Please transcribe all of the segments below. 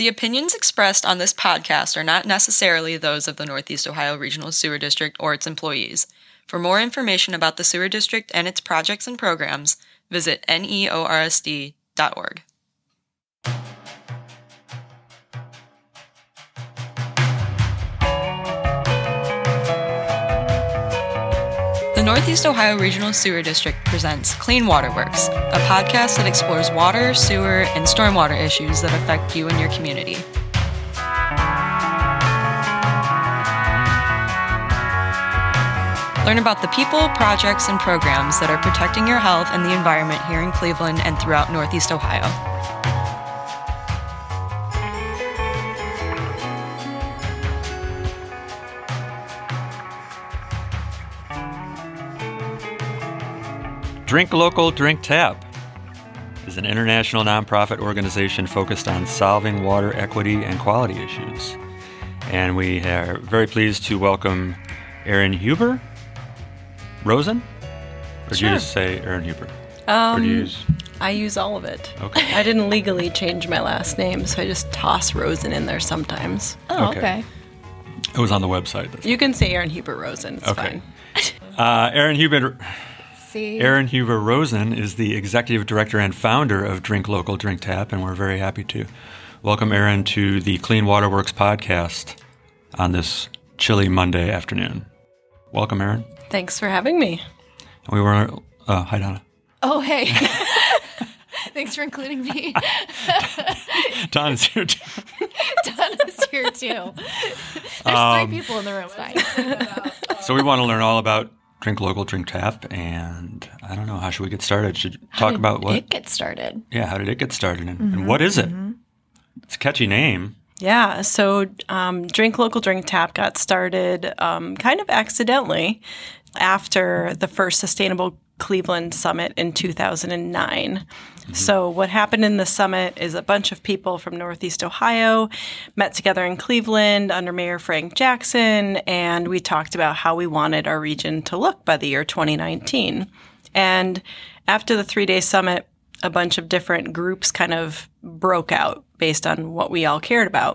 The opinions expressed on this podcast are not necessarily those of the Northeast Ohio Regional Sewer District or its employees. For more information about the Sewer District and its projects and programs, visit neorsd.org. The Northeast Ohio Regional Sewer District presents Clean Water Works, a podcast that explores water, sewer, and stormwater issues that affect you and your community. Learn about the people, projects, and programs that are protecting your health and the environment here in Cleveland and throughout Northeast Ohio. Drink Local, Drink Tap is an international nonprofit organization focused on solving water equity and quality issues. And we are very pleased to welcome Erin Huber Rosen? Or do you just say Erin Huber? Or do you use... I use all of it. Okay. I didn't legally change my last name, so I just toss Rosen in there sometimes. Oh, okay. It was on the website. You can say Erin Huber Rosen. It's fine. Erin Huber Rosen is the executive director and founder of Drink Local, Drink Tap, and we're very happy to welcome Erin to the Clean Water Works podcast on this chilly Monday afternoon. Welcome, Erin. Thanks for having me. We were, hi, Donna. Oh, hey. Thanks for including me. Donna's here too. Donna's here too. There's 3 people in the room. So we want to learn all about Drink Local, Drink Tap, and I don't know, how should we get started? Should talk about what? How did it get started? Yeah, how did it get started, and what is it? It's a catchy name. Yeah, so Drink Local, Drink Tap got started kind of accidentally after the first Sustainable Cleveland Summit in 2009. So what happened in the summit is a bunch of people from Northeast Ohio met together in Cleveland under Mayor Frank Jackson, and we talked about how we wanted our region to look by the year 2019. And after the 3-day summit, a bunch of different groups kind of broke out based on what we all cared about.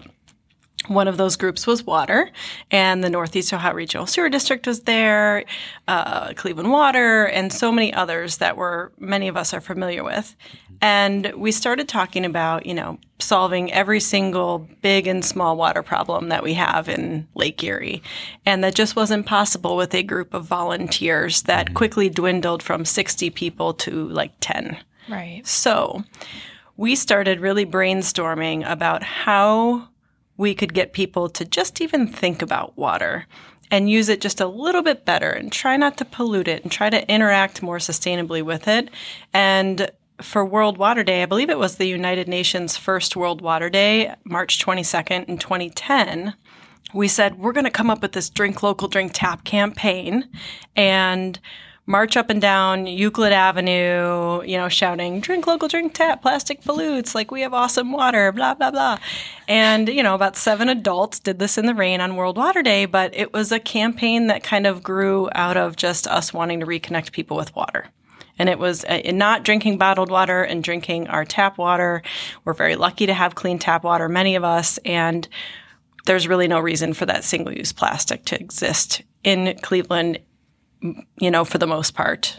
One of those groups was water, and the Northeast Ohio Regional Sewer District was there, Cleveland Water, and so many others that many of us are familiar with. And we started talking about, solving every single big and small water problem that we have in Lake Erie. And that just wasn't possible with a group of volunteers that quickly dwindled from 60 people to like 10. Right. So we started really brainstorming about how we could get people to just even think about water and use it just a little bit better and try not to pollute it and try to interact more sustainably with it. And for World Water Day, I believe it was the United Nations first World Water Day, March 22nd in 2010, we said, we're going to come up with this Drink Local, Drink Tap campaign and march up and down Euclid Avenue, shouting, drink local, drink tap, plastic pollutes, like we have awesome water, blah, blah, blah. And, about 7 adults did this in the rain on World Water Day, but it was a campaign that kind of grew out of just us wanting to reconnect people with water. And it was not drinking bottled water and drinking our tap water. We're very lucky to have clean tap water, many of us, and there's really no reason for that single-use plastic to exist in Cleveland, for the most part.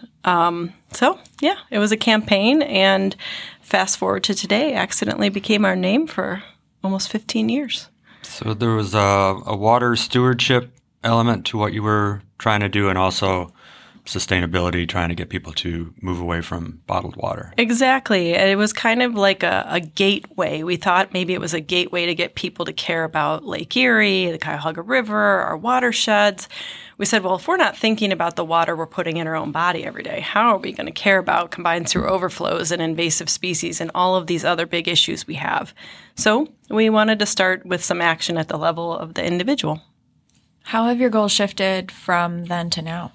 It was a campaign, and fast forward to today, accidentally became our name for almost 15 years. So there was a water stewardship element to what you were trying to do, and also sustainability, trying to get people to move away from bottled water. Exactly. And it was kind of like a gateway. We thought maybe it was a gateway to get people to care about Lake Erie, the Cuyahoga River, our watersheds. We said, well, if we're not thinking about the water we're putting in our own body every day, how are we going to care about combined sewer overflows and invasive species and all of these other big issues we have? So we wanted to start with some action at the level of the individual. How have your goals shifted from then to now?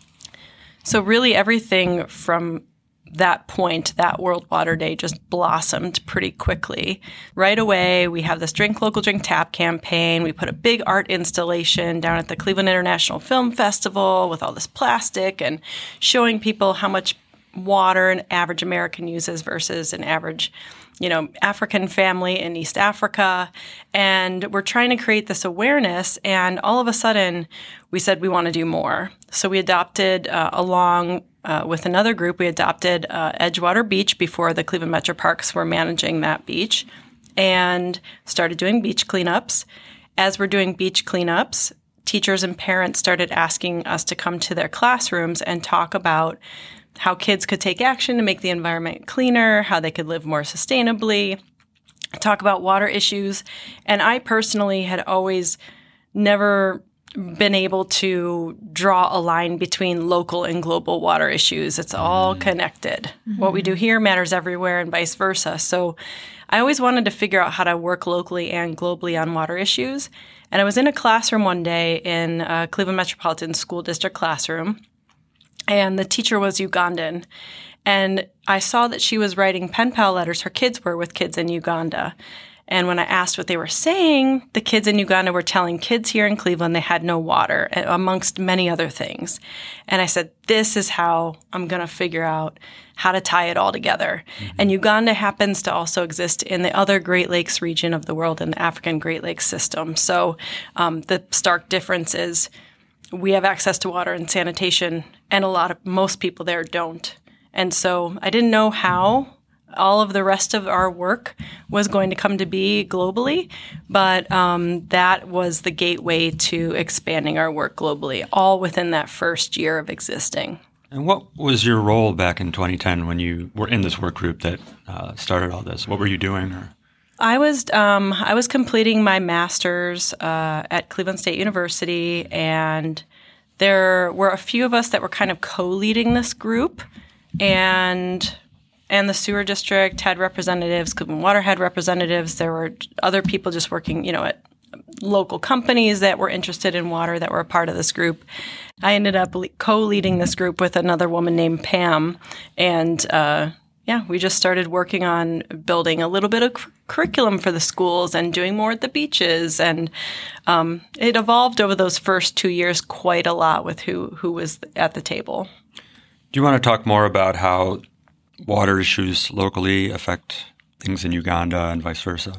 So really everything from that point, that World Water Day, just blossomed pretty quickly. Right away, we have this Drink Local, Drink Tap campaign. We put a big art installation down at the Cleveland International Film Festival with all this plastic and showing people how much water an average American uses versus an average African family in East Africa, and we're trying to create this awareness. And all of a sudden, we said we want to do more. So we adopted, along with another group, we adopted Edgewater Beach before the Cleveland Metro Parks were managing that beach, and started doing beach cleanups. As we're doing beach cleanups, teachers and parents started asking us to come to their classrooms and talk about how kids could take action to make the environment cleaner, how they could live more sustainably, talk about water issues. And I personally had always never been able to draw a line between local and global water issues. It's all connected. Mm-hmm. What we do here matters everywhere and vice versa. So I always wanted to figure out how to work locally and globally on water issues. And I was in a classroom one day in Cleveland Metropolitan School District classroom, and the teacher was Ugandan. And I saw that she was writing pen pal letters. Her kids were with kids in Uganda. And when I asked what they were saying, the kids in Uganda were telling kids here in Cleveland they had no water, amongst many other things. And I said, this is how I'm going to figure out how to tie it all together. Mm-hmm. And Uganda happens to also exist in the other Great Lakes region of the world, in the African Great Lakes system. So the stark difference is we have access to water and sanitation, and most people there don't. And so I didn't know how all of the rest of our work was going to come to be globally, but that was the gateway to expanding our work globally, all within that first year of existing. And what was your role back in 2010 when you were in this work group that started all this? What were you doing? I was completing my master's at Cleveland State University, and there were a few of us that were kind of co-leading this group, and the sewer district had representatives, Cleveland Water had representatives. There were other people just working, at local companies that were interested in water that were a part of this group. I ended up co-leading this group with another woman named Pam, and we just started working on building a little bit of curriculum for the schools and doing more at the beaches. And it evolved over those first 2 years quite a lot with who was at the table. Do you want to talk more about how water issues locally affect things in Uganda and vice versa?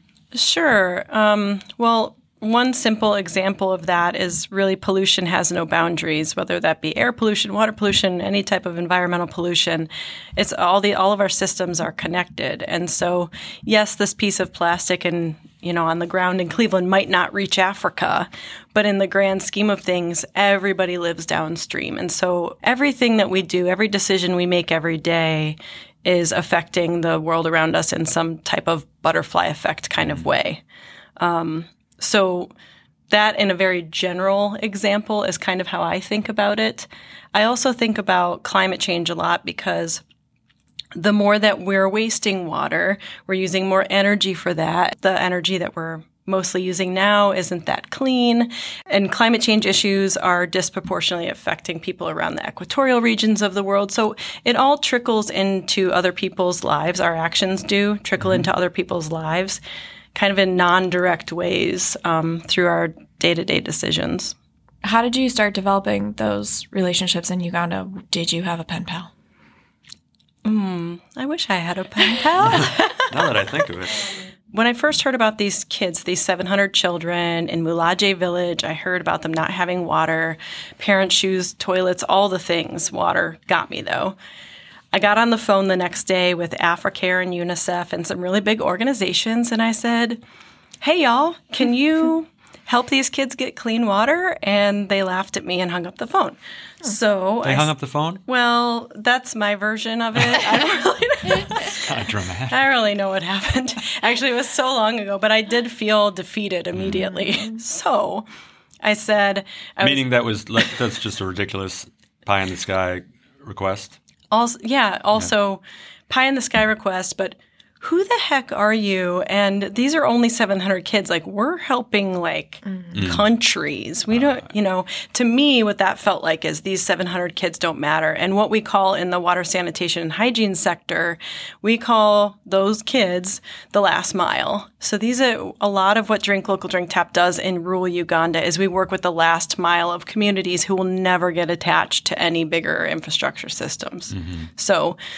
Sure. Well, one simple example of that is really pollution has no boundaries, whether that be air pollution, water pollution, any type of environmental pollution. It's all of our systems are connected. And so, yes, this piece of plastic and on the ground in Cleveland might not reach Africa, but in the grand scheme of things, everybody lives downstream. And so everything that we do, every decision we make every day is affecting the world around us in some type of butterfly effect kind of way. So that, in a very general example, is kind of how I think about it. I also think about climate change a lot because the more that we're wasting water, we're using more energy for that. The energy that we're mostly using now isn't that clean. And climate change issues are disproportionately affecting people around the equatorial regions of the world. So it all trickles into other people's lives. Our actions do trickle into other people's lives, kind of in non-direct ways through our day-to-day decisions. How did you start developing those relationships in Uganda? Did you have a pen pal? I wish I had a pen pal. Now that I think of it. When I first heard about these kids, these 700 children in Mulaje village, I heard about them not having water, parents' shoes, toilets, all the things. Water got me, though. I got on the phone the next day with AfriCare and UNICEF and some really big organizations, and I said, hey, y'all, can you help these kids get clean water? And they laughed at me and hung up the phone. So they hung up the phone? Well, that's my version of it. I don't really know. It's kind of dramatic. I don't really know what happened. Actually, it was so long ago, but I did feel defeated immediately. So I said... that's just a ridiculous pie in the sky request? Also pie in the sky request, but who the heck are you? And these are only 700 kids. Like, we're helping countries. We don't, to me, what that felt like is these 700 kids don't matter. And what we call in the water, sanitation, and hygiene sector, we call those kids the last mile. So these are a lot of what Drink Local, Drink Tap does in rural Uganda is we work with the last mile of communities who will never get attached to any bigger infrastructure systems. Mm-hmm. So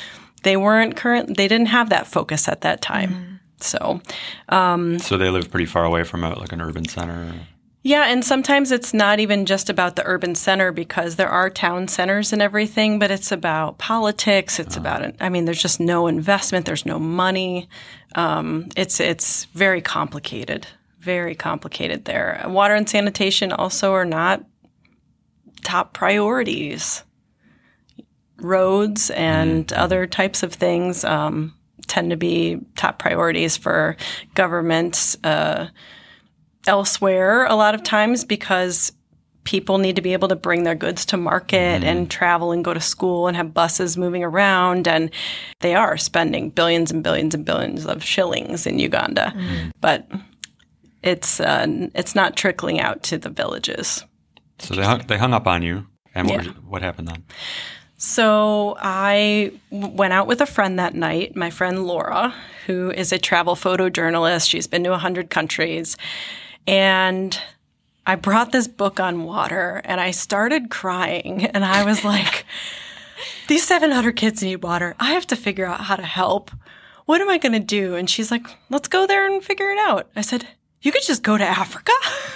they didn't have that focus at that time. So they live pretty far away from like an urban center. Yeah, and sometimes it's not even just about the urban center because there are town centers and everything, but it's about politics. It's about, there's just no investment. There's no money. It's very complicated there. Water and sanitation also are not top priorities. Roads and other types of things tend to be top priorities for governments elsewhere a lot of times because people need to be able to bring their goods to market and travel and go to school and have buses moving around. And they are spending billions and billions and billions of shillings in Uganda. But it's not trickling out to the villages. So they hung up on you. And what happened then? So I went out with a friend that night, my friend Laura, who is a travel photojournalist. She's been to 100 countries. And I brought this book on water, and I started crying. And I was like, these 700 kids need water. I have to figure out how to help. What am I going to do? And she's like, let's go there and figure it out. I said, you could just go to Africa?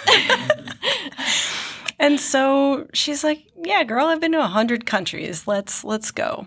And so she's like, yeah, girl, I've been to 100 countries. Let's go.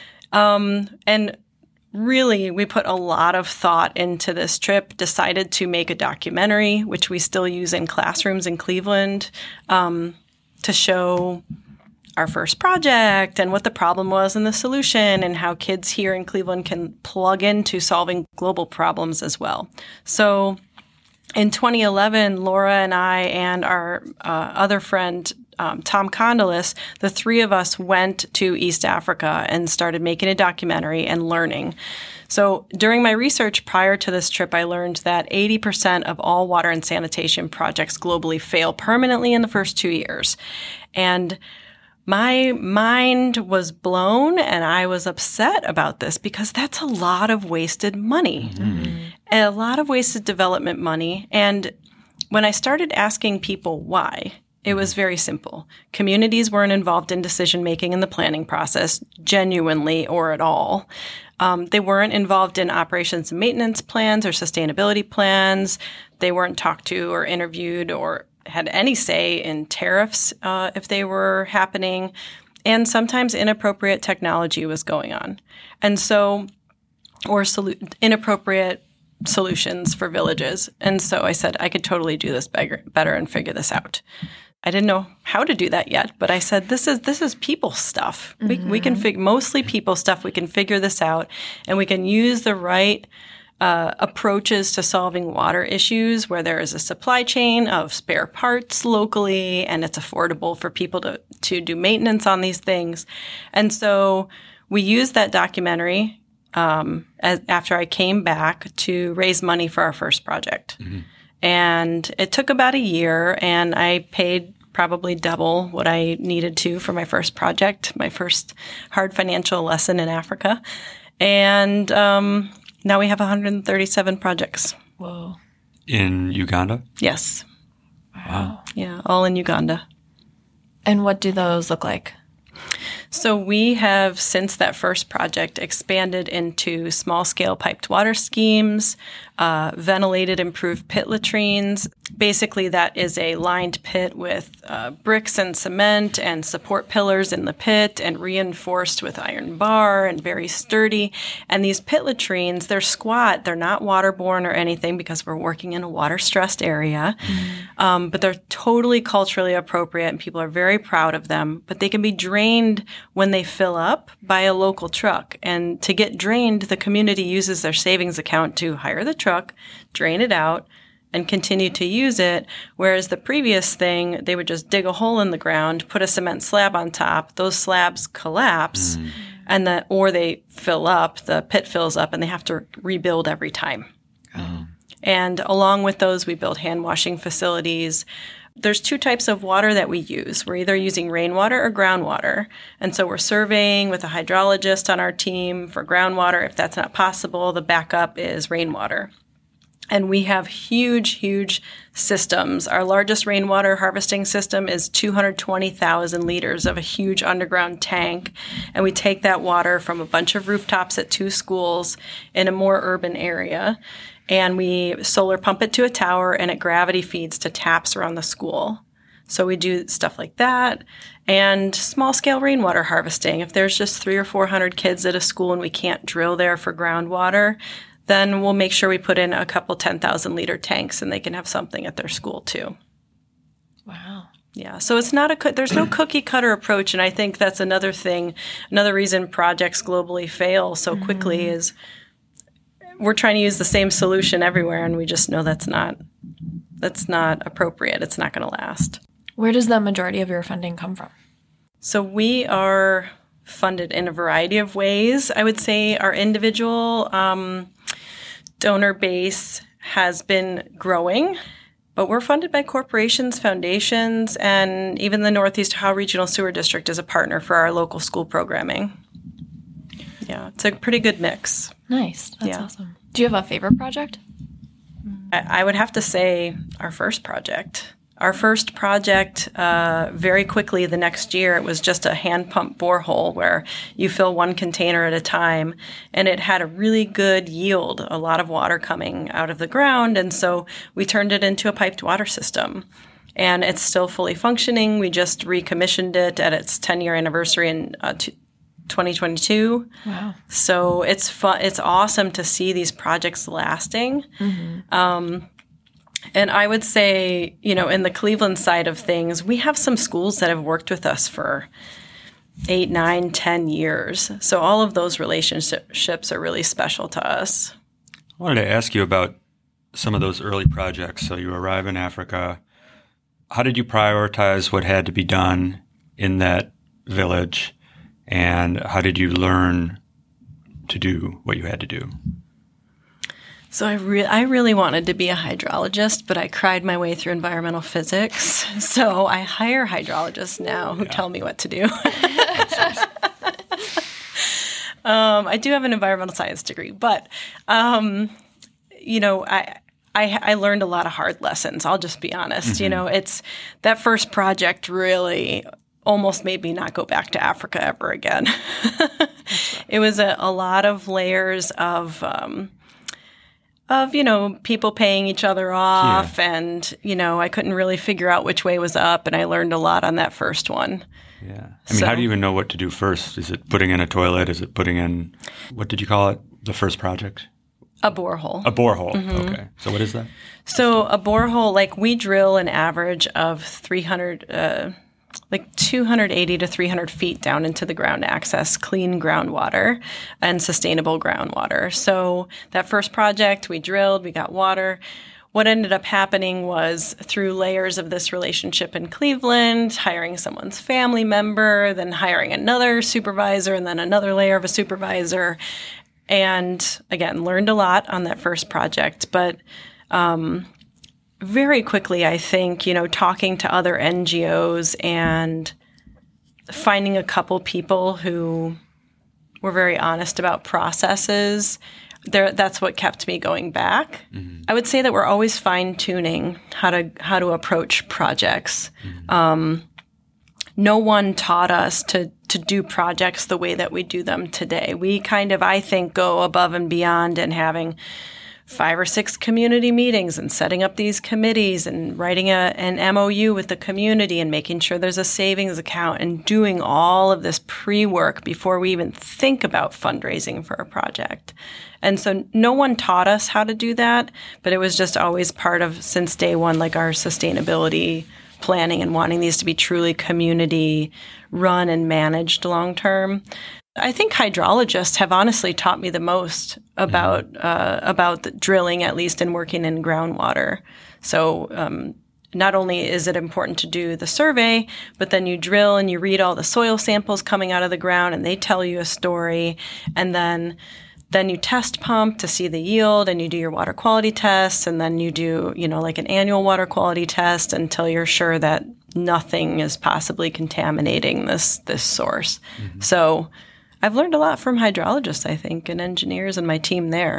And really, we put a lot of thought into this trip, decided to make a documentary, which we still use in classrooms in Cleveland, to show our first project and what the problem was and the solution and how kids here in Cleveland can plug into solving global problems as well. So in 2011, Laura and I and our other friend, Tom Condolis, the three of us went to East Africa and started making a documentary and learning. So during my research prior to this trip, I learned that 80% of all water and sanitation projects globally fail permanently in the first 2 years. And my mind was blown and I was upset about this because that's a lot of wasted money, a lot of wasted development money. And when I started asking people why, it was very simple. Communities weren't involved in decision-making in the planning process, genuinely or at all. They weren't involved in operations and maintenance plans or sustainability plans. They weren't talked to or interviewed or had any say in tariffs if they were happening. And sometimes inappropriate technology was going on. And so, or inappropriate solutions for villages. And so I said, I could totally do this better and figure this out. I didn't know how to do that yet, but I said, this is people stuff. We can mostly people stuff. We can figure this out, and we can use the right approaches to solving water issues where there is a supply chain of spare parts locally, and it's affordable for people to do maintenance on these things. And so we used that documentary after I came back to raise money for our first project. And it took about a year, and I paid probably double what I needed to for my first project, my first hard financial lesson in Africa. And now we have 137 projects. Whoa. In Uganda? Yes. Wow. Yeah, all in Uganda. And what do those look like? So we have, since that first project, expanded into small-scale piped water schemes, ventilated improved pit latrines. Basically, that is a lined pit with bricks and cement and support pillars in the pit and reinforced with iron bar and very sturdy. And these pit latrines, they're squat. They're not waterborne or anything because we're working in a water-stressed area. But they're totally culturally appropriate, and people are very proud of them. But they can be drained when they fill up by a local truck. And to get drained, the community uses their savings account to hire the truck, drain it out, and continue to use it. Whereas the previous thing, they would just dig a hole in the ground, put a cement slab on top. Those slabs collapse, or they fill up, the pit fills up, and they have to rebuild every time. And along with those, we build hand washing facilities. There's two types of water that we use. We're either using rainwater or groundwater. And so we're surveying with a hydrologist on our team for groundwater. If that's not possible, the backup is rainwater. And we have huge systems. Our largest rainwater harvesting system is 220,000 liters of a huge underground tank. And we take that water from a bunch of rooftops at 2 schools in a more urban area. And we solar pump it to a tower, and it gravity feeds to taps around the school. So we do stuff like that. And small-scale rainwater harvesting. If there's just 300 or 400 kids at a school and we can't drill there for groundwater, then we'll make sure we put in a couple 10,000-liter tanks, and they can have something at their school too. Wow. Yeah, so it's not there's no cookie-cutter approach, and I think that's another thing. Another reason projects globally fail so quickly is we're trying to use the same solution everywhere, and we just know that's not appropriate. It's not going to last. Where does the majority of your funding come from? So we are funded in a variety of ways. I would say our individual donor base has been growing, but we're funded by corporations, foundations, and even the Northeast Ohio Regional Sewer District is a partner for our local school programming. Yeah, it's a pretty good mix. Nice. That's awesome. Do you have a favorite project? I would have to say our first project. Our first project, very quickly the next year, it was just a hand pump borehole where you fill one container at a time, and it had a really good yield, a lot of water coming out of the ground, and so we turned it into a piped water system. And it's still fully functioning. We just recommissioned it at its 10-year anniversary in 2022. Wow. So it's fun. It's awesome to see these projects lasting. And I would say, in the Cleveland side of things, we have some schools that have worked with us for 8, 9, 10 years. So all of those relationships are really special to us. I wanted to ask you about some of those early projects. So you arrive in Africa. How did you prioritize what had to be done in that village? And how did you learn to do what you had to do? So I really wanted to be a hydrologist, but I cried my way through environmental physics. So I hire hydrologists now who tell me what to do. I do have an environmental science degree, but, I learned a lot of hard lessons. I'll just be honest. It's that first project really almost made me not go back to Africa ever again. It was a lot of layers of people paying each other off, and, I couldn't really figure out which way was up, and I learned a lot on that first one. Yeah. How do you even know what to do first? Is it putting in a toilet? Is it putting in, what did you call it, the first project? A borehole. A borehole. Mm-hmm. Okay. So what is that? So a borehole, we drill an average of 280 to 300 feet down into the ground to access clean groundwater and sustainable groundwater. So that first project, we drilled, we got water. What ended up happening was through layers of this relationship in Cleveland, hiring someone's family member, then hiring another supervisor, and then another layer of a supervisor. And again, learned a lot on that first project. But very quickly, I think, talking to other NGOs and finding a couple people who were very honest about processes, that's what kept me going back. Mm-hmm. I would say that we're always fine-tuning how to approach projects. Mm-hmm. No one taught us to do projects the way that we do them today. We kind of, I think, go above and beyond in having 5 or 6 community meetings and setting up these committees and writing an MOU with the community and making sure there's a savings account and doing all of this pre-work before we even think about fundraising for a project. And so no one taught us how to do that, but it was just always part of, since day one, our sustainability planning and wanting these to be truly community run and managed long term. I think hydrologists have honestly taught me the most about the drilling, at least, and working in groundwater. So not only is it important to do the survey, but then you drill and you read all the soil samples coming out of the ground, and they tell you a story. And then you test pump to see the yield, and you do your water quality tests, and then you do, an annual water quality test until you're sure that nothing is possibly contaminating this source. Mm-hmm. So I've learned a lot from hydrologists, I think, and engineers and my team there.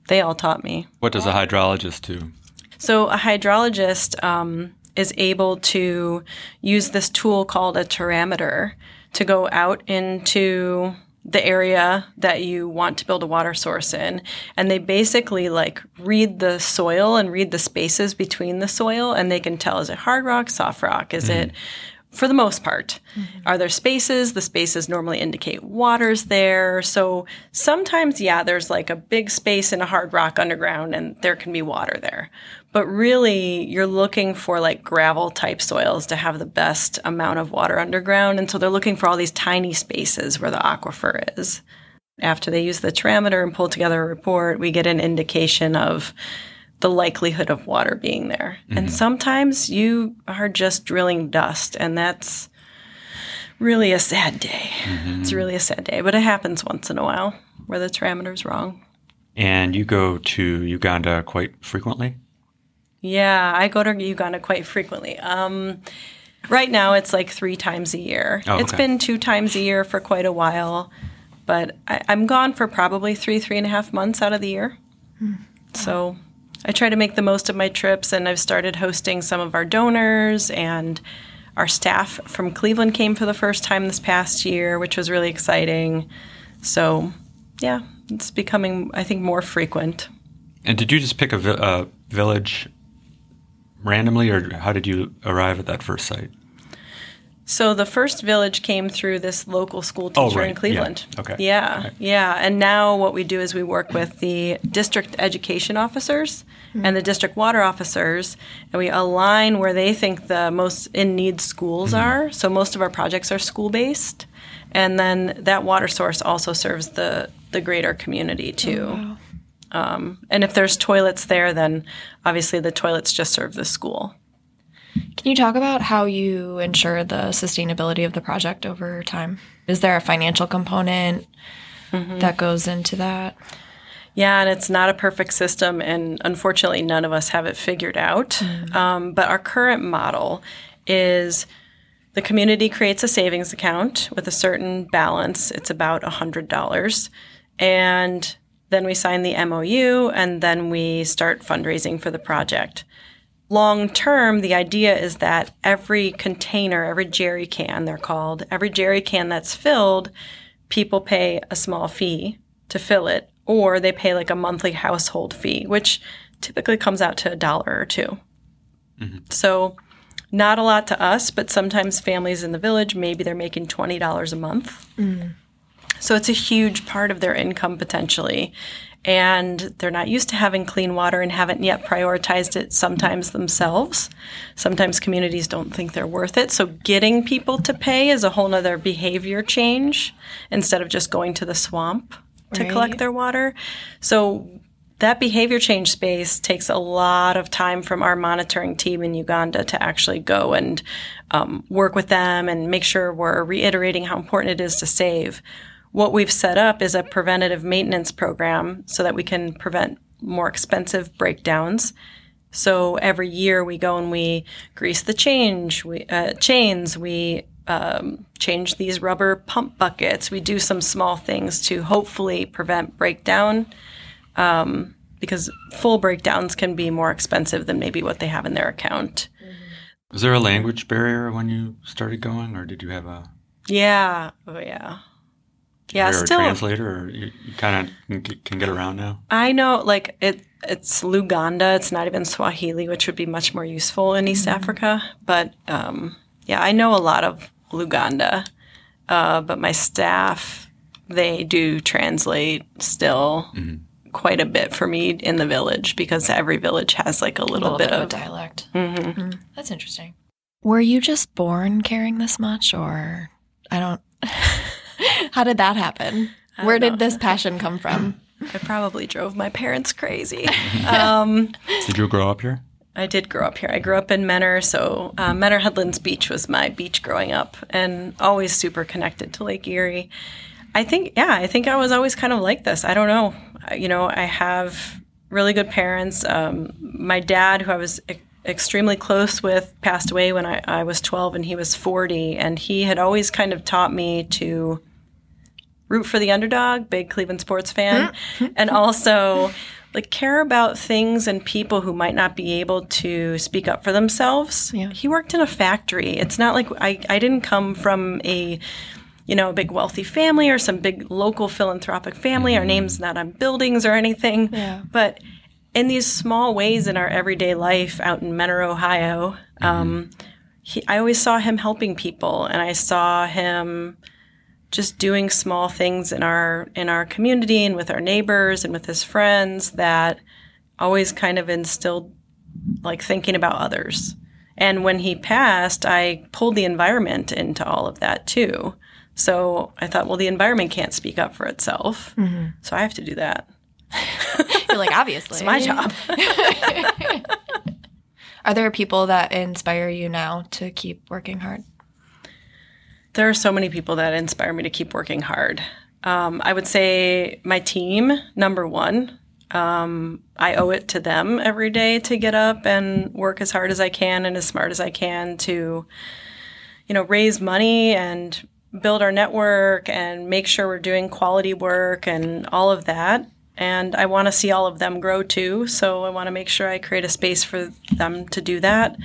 they all taught me. What does a hydrologist do? So a hydrologist is able to use this tool called a thermometer to go out into the area that you want to build a water source in. And they basically like read the soil and read the spaces between the soil, and they can tell, is it hard rock, soft rock? Is it, for the most part, are there spaces? The spaces normally indicate water's there. So sometimes, yeah, there's like a big space in a hard rock underground and there can be water there. But really, you're looking for like gravel type soils to have the best amount of water underground. And so they're looking for all these tiny spaces where the aquifer is. After they use the thermometer and pull together a report, we get an indication of the likelihood of water being there. And sometimes you are just drilling dust, and that's really a sad day. It's really a sad day, but it happens once in a while where the thermometer's wrong. And you go to Uganda quite frequently? Yeah, I go to Uganda quite frequently. Right now, it's like 3 times a year. Oh, It's okay. been 2 times a year for quite a while, but I'm gone for probably 3.5 months out of the year. So I try to make the most of my trips, and I've started hosting some of our donors, and our staff from Cleveland came for the first time this past year, which was really exciting. So, yeah, it's becoming, I think, more frequent. And did you just pick a village randomly, or how did you arrive at that first site? So the first village came through this local school teacher right. in Cleveland. Yeah. Okay. Yeah, Okay. yeah. And now what we do is we work with the district education officers and the district water officers, and we align where they think the most in-need schools are. So most of our projects are school-based. And then that water source also serves the greater community too. Wow. And if there's toilets there, then obviously the toilets just serve the school. Can you talk about how you ensure the sustainability of the project over time? Is there a financial component that goes into that? Yeah, and it's not a perfect system, and unfortunately none of us have it figured out. But our current model is the community creates a savings account with a certain balance. It's about $100. And then we sign the MOU, and then we start fundraising for the project. Long term, the idea is that every container, every jerry can, they're called, every jerry can that's filled, people pay a small fee to fill it, or they pay like a monthly household fee, which typically comes out to $1 or $2. So not a lot to us, but sometimes families in the village, maybe they're making $20 a month. So it's a huge part of their income potentially. And they're not used to having clean water and haven't yet prioritized it sometimes themselves. Sometimes communities don't think they're worth it. So getting people to pay is a whole nother behavior change instead of just going to the swamp to Right. collect their water. So that behavior change space takes a lot of time from our monitoring team in Uganda to actually go and work with them and make sure we're reiterating how important it is to save. What we've set up is a preventative maintenance program so that we can prevent more expensive breakdowns. So every year we go and we grease the chains, we change these rubber pump buckets. We do some small things to hopefully prevent breakdown because full breakdowns can be more expensive than maybe what they have in their account. Was there a language barrier when you started going, or did you have a Yeah. Oh, yeah. Yeah, or a still. translator, or you kind of can get around now? I know, like, it's Luganda. It's not even Swahili, which would be much more useful in East Africa. But, yeah, I know a lot of Luganda. But my staff, they do translate still quite a bit for me in the village because every village has, like, a little bit of a of dialect. That's interesting. Were you just born caring this much, or I don't... How did that happen? Where did this passion come from? I probably drove my parents crazy. Did you grow up here? I did grow up here. I grew up in Menor, so Menor Headlands Beach was my beach growing up, and always super connected to Lake Erie. I think I was always kind of like this. I don't know. You know, I have really good parents. My dad, who I was extremely close with, passed away when I was 12 and he was 40, and he had always kind of taught me to root for the underdog, big Cleveland sports fan, and also like care about things and people who might not be able to speak up for themselves. Yeah. He worked in a factory. It's not like I didn't come from a big wealthy family or some big local philanthropic family. Our name's not on buildings or anything. Yeah. But in these small ways in our everyday life out in Mentor, Ohio, I always saw him helping people, and I saw him just doing small things in our community and with our neighbors and with his friends that always kind of instilled like thinking about others. And when he passed, I pulled the environment into all of that too. So I thought, well, the environment can't speak up for itself, so I have to do that. You're like, obviously. It's my job. Are there people that inspire you now to keep working hard? There are so many people that inspire me to keep working hard. I would say my team, number one. I owe it to them every day to get up and work as hard as I can and as smart as I can to, raise money and build our network and make sure we're doing quality work and all of that. And I want to see all of them grow too. So I want to make sure I create a space for them to do that.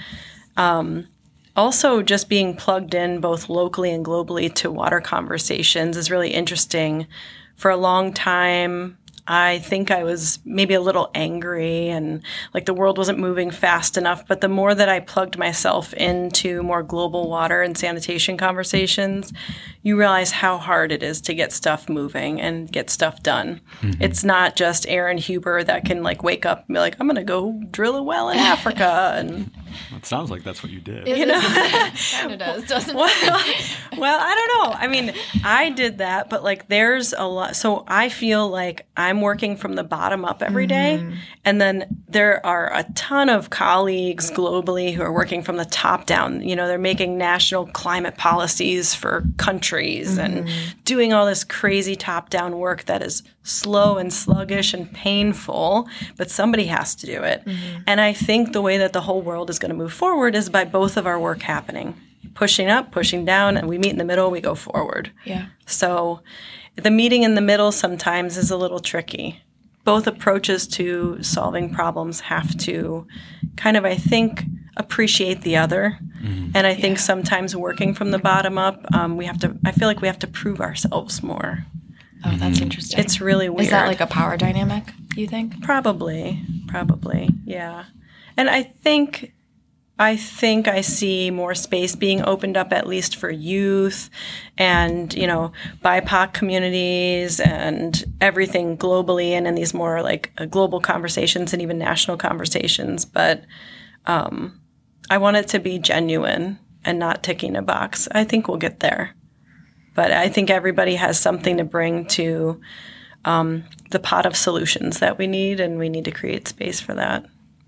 Also, just being plugged in both locally and globally to water conversations is really interesting. For a long time, I think I was maybe a little angry and like the world wasn't moving fast enough. But the more that I plugged myself into more global water and sanitation conversations, you realize how hard it is to get stuff moving and get stuff done. It's not just Aaron Huber that can like wake up and be like, I'm going to go drill a well in Africa. And It sounds like that's what you did. Kind of does, doesn't it? Well, I don't know. I mean, I did that, but like there's a lot. So I feel like I'm working from the bottom up every day. And then there are a ton of colleagues globally who are working from the top down. They're making national climate policies for countries and doing all this crazy top down work that is slow and sluggish and painful, but somebody has to do it. And I think the way that the whole world is going to move forward is by both of our work happening. Pushing up, pushing down, and we meet in the middle, we go forward. Yeah. So the meeting in the middle sometimes is a little tricky. Both approaches to solving problems have to kind of, I think, appreciate the other. And I think sometimes working from the bottom up, I feel like we have to prove ourselves more. Oh, that's interesting. It's really weird. Is that like a power dynamic, you think? Probably, yeah. And I think I see more space being opened up, at least for youth and, BIPOC communities and everything globally and in these more like global conversations and even national conversations. But I want it to be genuine and not ticking a box. I think we'll get there. But I think everybody has something to bring to the pot of solutions that we need, and we need to create space for that.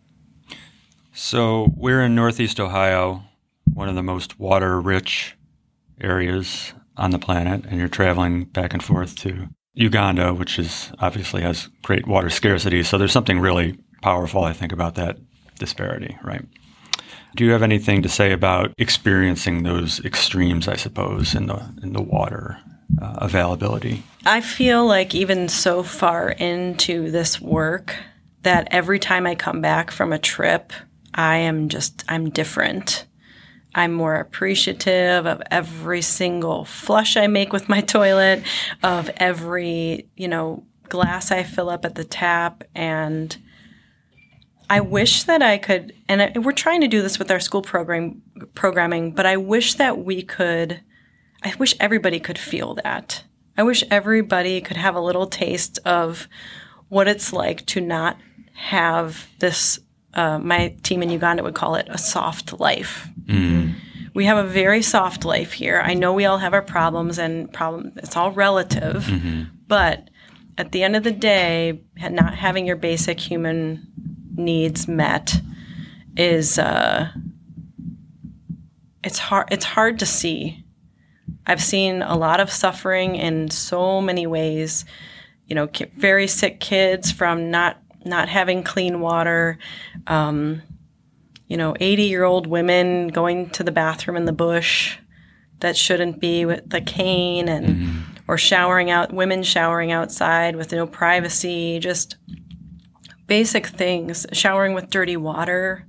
So we're in Northeast Ohio, one of the most water-rich areas on the planet, and you're traveling back and forth to Uganda, which obviously has great water scarcity. So there's something really powerful, I think, about that disparity, right? Do you have anything to say about experiencing those extremes, I suppose, in the water availability? I feel like even so far into this work that every time I come back from a trip, I'm different. I'm more appreciative of every single flush I make with my toilet, of every, glass I fill up at the tap. And I wish that I could, and we're trying to do this with our school programming, but I wish everybody could feel that. I wish everybody could have a little taste of what it's like to not have this, my team in Uganda would call it a soft life. We have a very soft life here. I know we all have our problems, it's all relative, but at the end of the day, not having your basic human needs met is it's hard to see. I've seen a lot of suffering in so many ways. Very sick kids from not having clean water. 80-year-old women going to the bathroom in the bush that shouldn't be with the cane, or women showering outside with no privacy. Just basic things, showering with dirty water.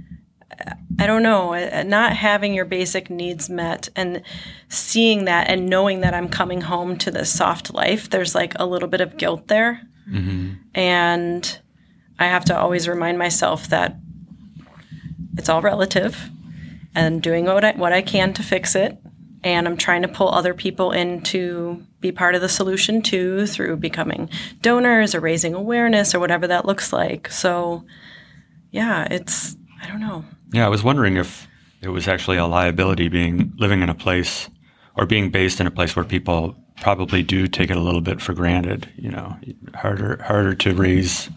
I don't know, not having your basic needs met and seeing that and knowing that I'm coming home to this soft life, there's like a little bit of guilt there. Mm-hmm. And I have to always remind myself that it's all relative and doing what I can to fix it. And I'm trying to pull other people in to be part of the solution too, through becoming donors or raising awareness or whatever that looks like. So yeah, I don't know. Yeah, I was wondering if it was actually a liability living in a place or being based in a place where people probably do take it a little bit for granted, harder to raise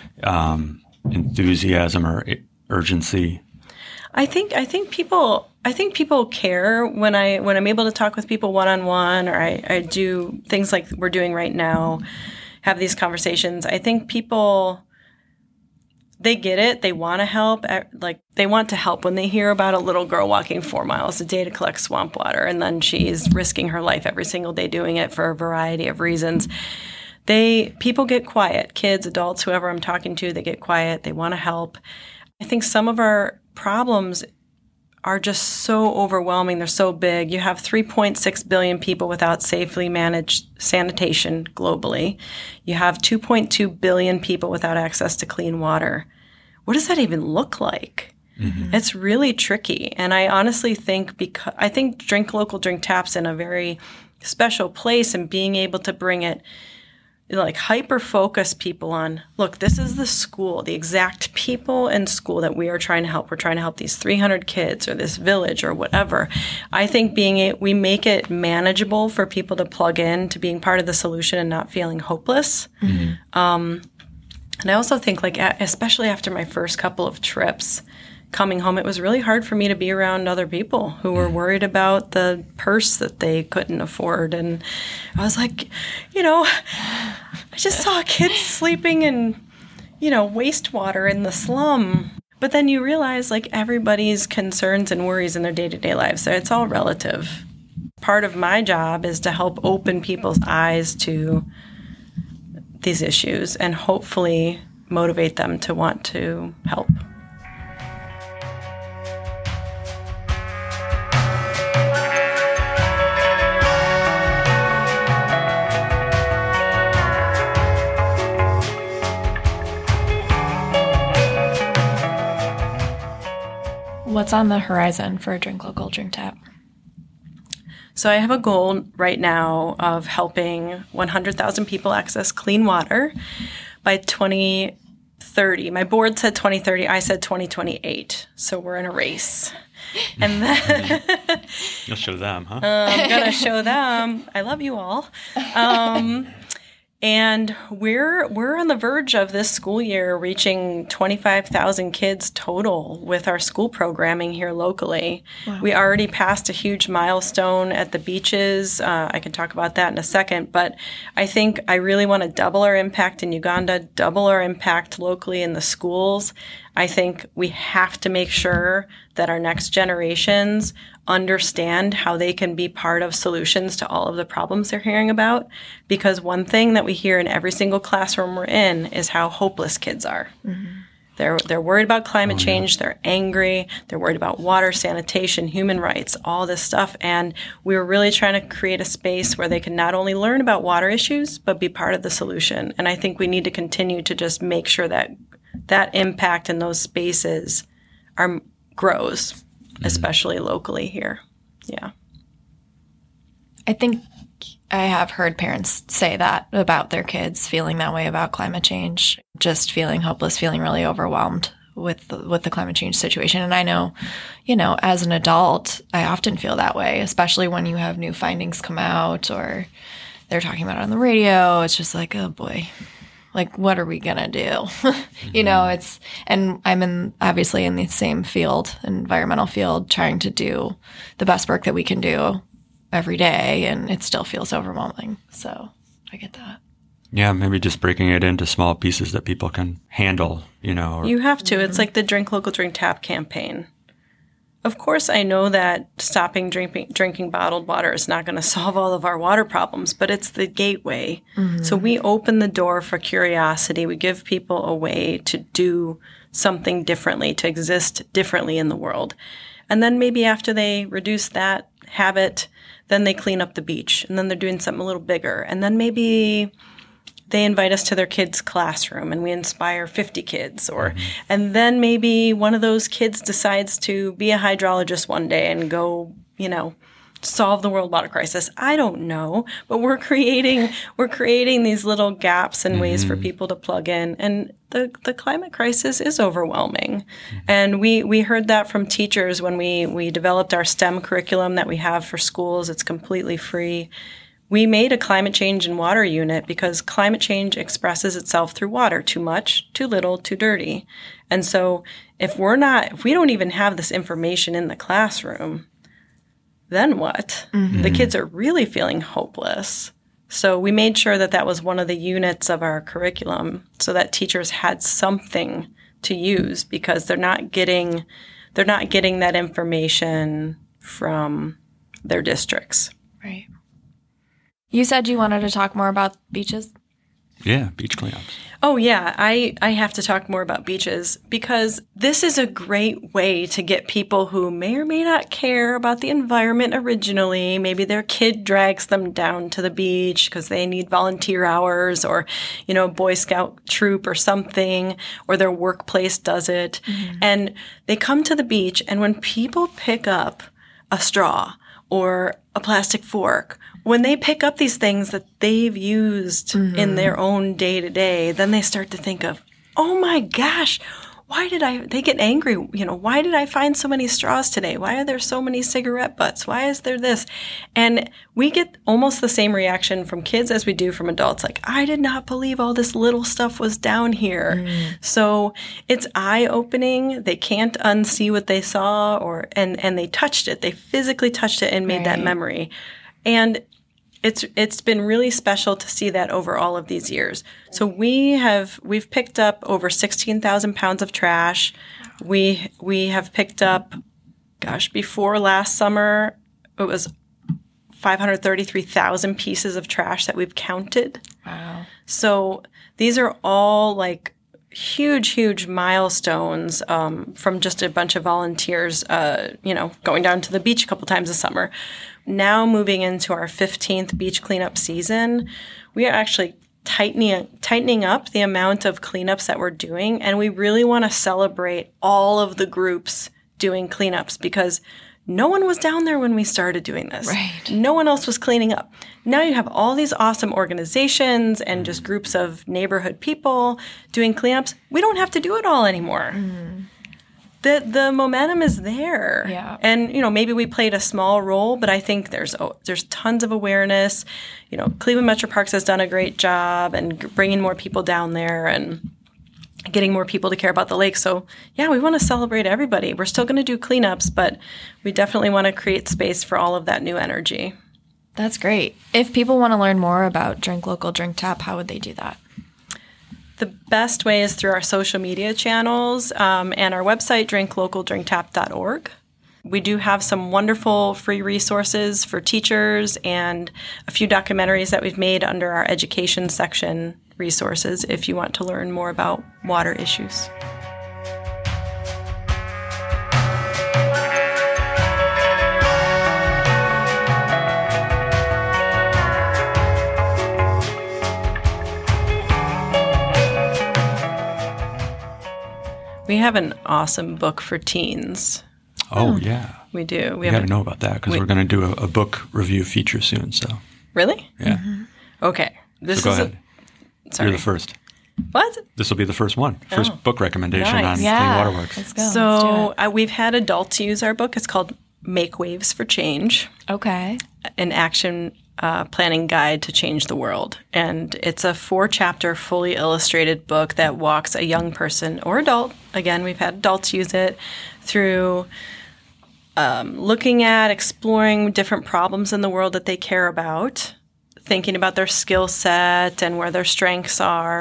enthusiasm or urgency. I think people care when I'm able to talk with people one-on-one, or I do things like we're doing right now, have these conversations. I think people, they get it. They want to help. Like, they want to help when they hear about a little girl walking 4 miles a day to collect swamp water, and then she's risking her life every single day doing it for a variety of reasons. People get quiet. Kids, adults, whoever I'm talking to, they get quiet. They want to help. I think some of our problems are just so overwhelming. They're so big. You have 3.6 billion people without safely managed sanitation globally. You have 2.2 billion people without access to clean water. What does that even look like? Mm-hmm. It's really tricky. And I honestly think Drink Local, Drink Tap's in a very special place, and being able to bring it, like, hyper-focus people on, look, this is the school, the exact people in school that we are trying to help. We're trying to help these 300 kids or this village or whatever. I think we make it manageable for people to plug in to being part of the solution and not feeling hopeless. Mm-hmm. And I also think, like, especially after my first couple of trips, coming home, it was really hard for me to be around other people who were worried about the purse that they couldn't afford. And I was like, I just saw kids sleeping in, wastewater in the slum. But then you realize, like, everybody's concerns and worries in their day-to-day lives, so it's all relative. Part of my job is to help open people's eyes to these issues and hopefully motivate them to want to help. What's on the horizon for Drink Local, Drink Tap? So I have a goal right now of helping 100,000 people access clean water by 2030. My board said 2030. I said 2028. So we're in a race. And then you'll show them, huh? I'm going to show them. I love you all. And we're on the verge of this school year reaching 25,000 kids total with our school programming here locally. Wow. We already passed a huge milestone at the beaches. I can talk about that in a second. But I think I really want to double our impact in Uganda, double our impact locally in the schools. I think we have to make sure that our next generations understand how they can be part of solutions to all of the problems they're hearing about. Because one thing that we hear in every single classroom we're in is how hopeless kids are. Mm-hmm. They're worried about climate change. They're angry. They're worried about water, sanitation, human rights, all this stuff. And we're really trying to create a space where they can not only learn about water issues, but be part of the solution. And I think we need to continue to just make sure that impact in those spaces grows, especially locally here. Yeah. I think I have heard parents say that about their kids, feeling that way about climate change, just feeling hopeless, feeling really overwhelmed with the climate change situation. And I know, as an adult, I often feel that way, especially when you have new findings come out or they're talking about it on the radio. It's just like, oh boy. Like, what are we going to do? And I'm obviously in the same field, environmental field, trying to do the best work that we can do every day. And it still feels overwhelming. So I get that. Yeah, maybe just breaking it into small pieces that people can handle, You have to. It's like the Drink Local, Drink Tap campaign. Of course, I know that stopping drinking bottled water is not going to solve all of our water problems, but it's the gateway. So we open the door for curiosity. We give people a way to do something differently, to exist differently in the world. And then maybe after they reduce that habit, then they clean up the beach, and then they're doing something a little bigger. And then maybe they invite us to their kids' classroom and we inspire 50 kids. And then maybe one of those kids decides to be a hydrologist one day and go, solve the world water crisis. I don't know, but we're creating these little gaps and ways for people to plug in. And the climate crisis is overwhelming. And we heard that from teachers when we developed our STEM curriculum that we have for schools. It's completely free. We made a climate change and water unit because climate change expresses itself through water, too much, too little, too dirty. And so if we don't even have this information in the classroom, then what? The kids are really feeling hopeless. So we made sure that was one of the units of our curriculum so that teachers had something to use because they're not getting that information from their districts. Right. You said you wanted to talk more about beaches? Yeah, beach cleanups. Oh, yeah. I have to talk more about beaches because this is a great way to get people who may or may not care about the environment originally. Maybe their kid drags them down to the beach because they need volunteer hours or, Boy Scout troop or something, or their workplace does it. And they come to the beach, and when people pick up a straw or a plastic fork, when they pick up these things that they've used in their own day-to-day, then they start to think of, oh my gosh, they get angry, why did I find so many straws today? Why are there so many cigarette butts? Why is there this? And we get almost the same reaction from kids as we do from adults. Like, I did not believe all this little stuff was down here. So it's eye-opening. They can't unsee what they saw and they touched it. They physically touched it and made that memory. And it's been really special to see that over all of these years. So we've picked up over 16,000 pounds of trash. We have picked up, before last summer, it was 533,000 pieces of trash that we've counted. Wow. So these are all like huge milestones from just a bunch of volunteers, going down to the beach a couple times a summer. Now moving into our 15th beach cleanup season, we are actually tightening up the amount of cleanups that we're doing, and we really want to celebrate all of the groups doing cleanups because no one was down there when we started doing this. Right. No one else was cleaning up. Now you have all these awesome organizations and just groups of neighborhood people doing cleanups. We don't have to do it all anymore. The momentum is there. Yeah. And, maybe we played a small role, but I think there's tons of awareness. Cleveland Metro Parks has done a great job and bringing more people down there and getting more people to care about the lake. So, yeah, we want to celebrate everybody. We're still going to do cleanups, but we definitely want to create space for all of that new energy. That's great. If people want to learn more about Drink Local, Drink Tap, how would they do that? The best way is through our social media channels and our website, drinklocaldrinktap.org. We do have some wonderful free resources for teachers and a few documentaries that we've made under our education section resources if you want to learn more about water issues. We have an awesome book for teens. Oh, yeah. We do. We got to know about that because we're going to do a book review feature soon. So Really? Yeah. Okay. So go ahead. Sorry. You're the first. What? This will be the first one. First book recommendation nice. on Yeah. Clean Water Works. Let's go. So we've had adults use our book. It's called Make Waves for Change, Okay. an action planning guide to change the world. And it's a 4-chapter, fully illustrated book that walks a young person or adult, again, we've had adults use it, through looking at, exploring different problems in the world that they care about, thinking about their skill set and where their strengths are,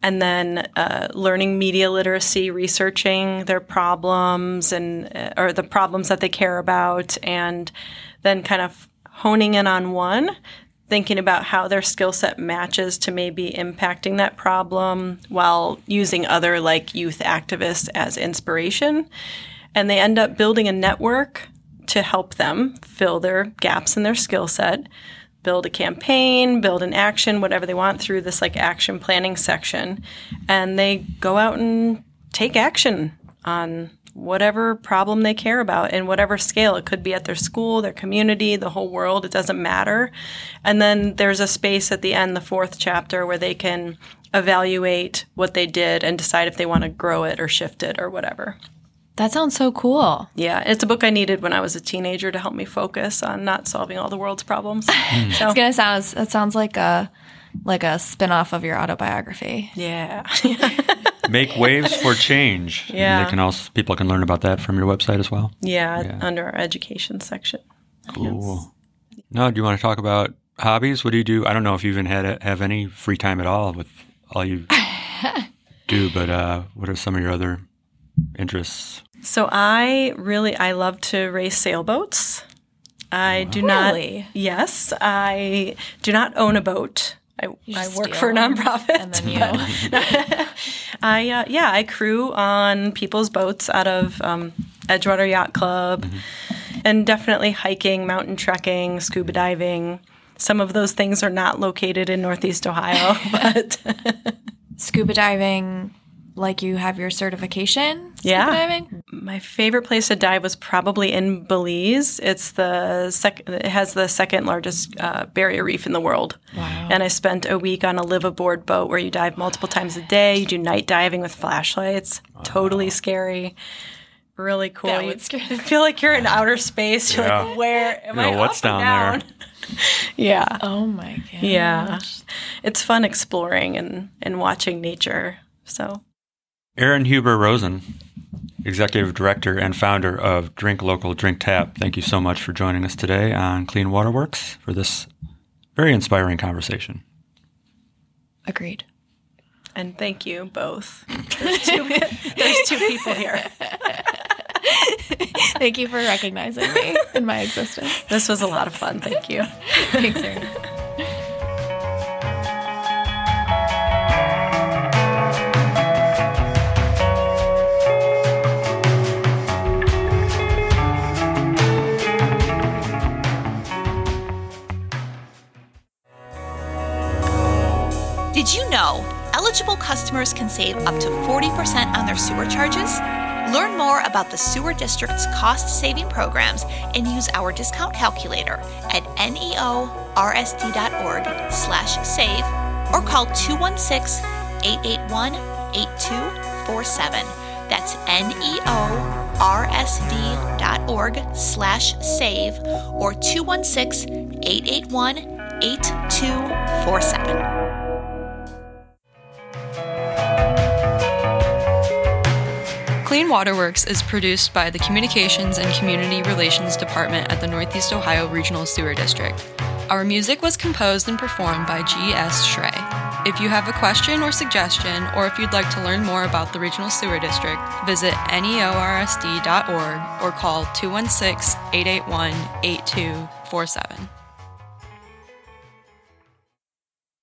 and then learning media literacy, researching their problems or the problems that they care about, and then kind of honing in on one, thinking about how their skill set matches to maybe impacting that problem while using other like youth activists as inspiration. And they end up building a network to help them fill their gaps in their skill set, build a campaign, build an action, whatever they want through this like action planning section. And they go out and take action on whatever problem they care about in whatever scale. It could be at their school, their community, the whole world. It doesn't matter. And then there's a space at the end, the 4th chapter, where they can evaluate what they did and decide if they want to grow it or shift it or whatever. That sounds so cool. Yeah, it's a book I needed when I was a teenager to help me focus on not solving all the world's problems. So, It sounds like a spin-off of your autobiography. yeah. Make Waves for Change. Yeah. And people can learn about that from your website as well. Yeah, under our education section. Cool. No, do you want to talk about hobbies? What do you do? I don't know if you even have any free time at all with all you do, but what are some of your other interests? So I love to race sailboats. I do not. Really? Yes, I do not own a boat. I work for a nonprofit. And then you. I crew on people's boats out of Edgewater Yacht Club, and definitely hiking, mountain trekking, scuba diving. Some of those things are not located in Northeast Ohio, but Scuba diving, like you have your certification? Scuba diving? My favorite place to dive was probably in Belize. It has the second largest barrier reef in the world. Wow. And I spent a week on a live-aboard boat where you dive multiple times a day. You do night diving with flashlights. Totally scary. Really cool. That would scare You feel like you're in outer space. You're like, where am I? What's up and down there? Yeah. Oh my gosh. Yeah. It's fun exploring and watching nature. So. Erin Huber Rosen, Executive Director and founder of Drink Local, Drink Tap. Thank you so much for joining us today on Clean Water Works for this very inspiring conversation. Agreed. And thank you both. There's two people here. Thank you for recognizing me in my existence. This was a lot of fun. Thank you. Thanks, Erin. Did you know eligible customers can save up to 40% on their sewer charges? Learn more about the sewer district's cost-saving programs and use our discount calculator at neorsd.org/save or call 216-881-8247. That's neorsd.org/save or 216-881-8247. Clean Water Works is produced by the Communications and Community Relations Department at the Northeast Ohio Regional Sewer District. Our music was composed and performed by G.S. Schrey. If you have a question or suggestion, or if you'd like to learn more about the Regional Sewer District, visit neorsd.org or call 216-881-8247.